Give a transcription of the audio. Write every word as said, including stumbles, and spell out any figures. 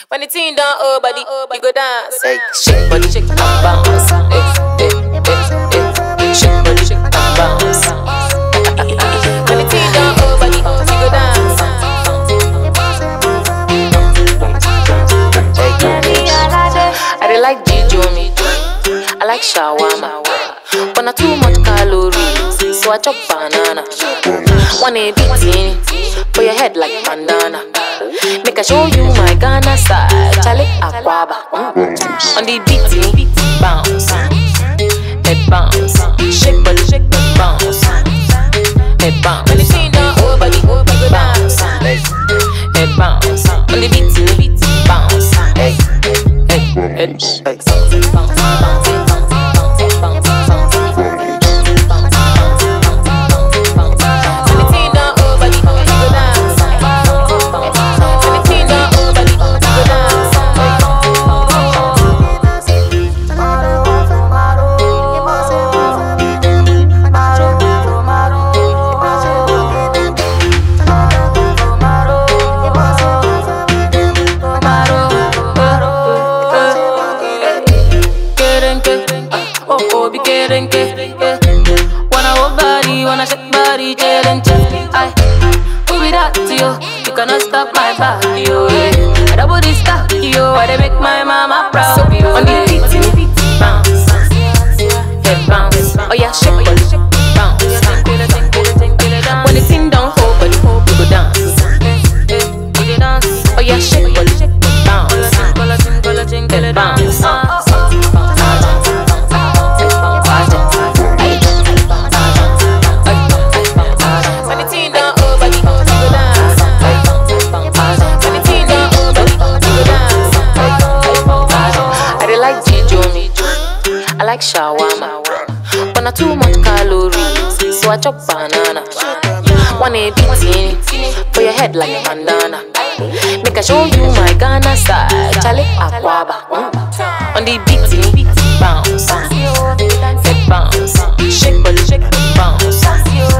When the team down, oh body, you go dance. Hey, shake body, shake and bounce. Hey, hey, hey, hey, shake body, shake and bounce. When the team down, oh body, you go dance. I dey like Jijo me, I like shawarma, but not too much calories, so I chop banana. One a beating for your head like bandana. Make I show you my Ghana style, Charlie Aquaba. On the beating, bounce, head bounce, shake body, shake body, bounce, head bounce. When the scene down, oh body, oh body, bounce, head bounce. On the beating, bounce, head, head, head, bounce. Wanna hold body, wanna shake body, challenge. I who be that to you? You cannot stop my body, yo. I double this stuff, yo. I dey make my mama proud. So be on the beat, bounce, head bounce. Oh yeah, shake body, bounce. When the thing down, hold body, you go dance. Oh yeah, shake body, bounce, head bounce. I like shawarma, but not too much calories, so I chop banana. One a beating for your head like bandana. Make I show you my Ghana style, Charlie Aquaba. On the beating, bounce, head bounce, shake body, shake bounce.